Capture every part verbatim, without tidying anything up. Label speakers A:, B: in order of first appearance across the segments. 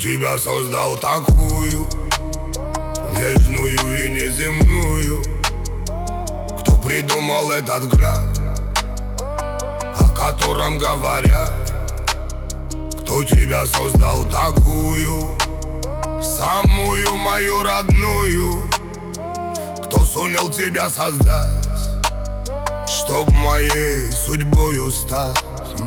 A: тебя создал такую нежную и неземную? Кто придумал этот взгляд, о котором говорят? Кто тебя создал такую, самую мою родную? Кто сумел тебя создать, чтоб моей судьбою стать?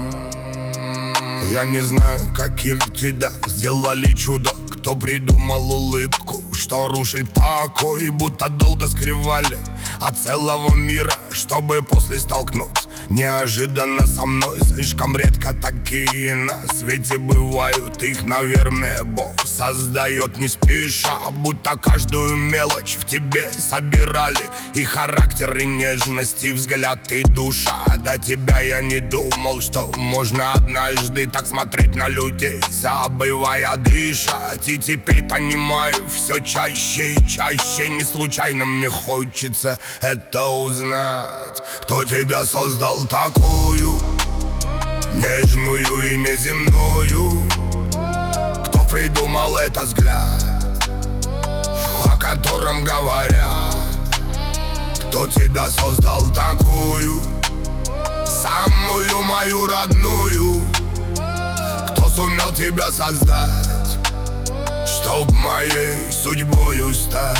A: Я не знаю, каким тебя сделали чудо. Кто придумал улыбку, что рушит покой, будто долго скрывали от целого мира, чтобы после столкнуться неожиданно со мной. Слишком редко такие на свете бывают. Их, наверное, Бог создает не спеша, будто каждую мелочь в тебе собирали. И характер, и нежность, и взгляд, и душа. До тебя я не думал, что можно однажды так смотреть на людей, забывая дышать. И теперь понимаю все чаще и чаще. Не случайно мне хочется это узнать. Кто тебя создал такую нежную и неземную? Кто придумал этот взгляд, о котором говорят? Кто тебя создал такую, самую мою родную? Кто сумел тебя создать, чтоб моей судьбою стать?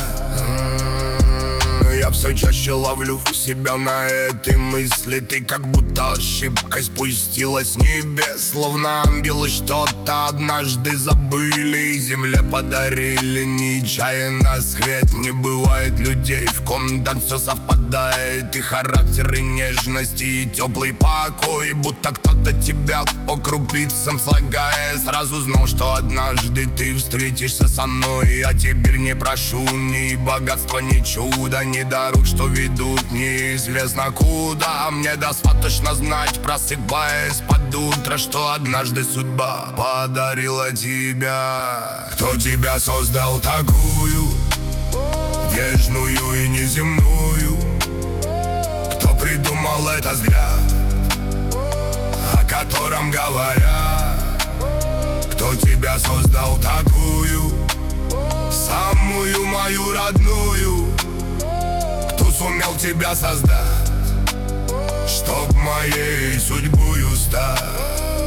A: Я все чаще ловлю себя на этой мысли. Ты как будто ошибкой спустилась с небес, словно ангелы что-то однажды забыли и земле подарили нечаянно свет. Не бывает людей, в ком так все совпадает. И характер, и нежность, и теплый покой, будто кто-то тебя по крупицам слагает. Сразу знал, что однажды ты встретишься со мной. А теперь не прошу ни богатства, ни чуда, ни дорог, что ведут неизвестно куда. Мне достаточно знать, просыпаясь под утро, что однажды судьба подарила тебя. Кто тебя создал такую нежную и неземную? Кто придумал этот взгляд, о котором говорят? Кто тебя создал такую, самую мою родную? Сумел тебя создать, чтоб моей судьбою стать?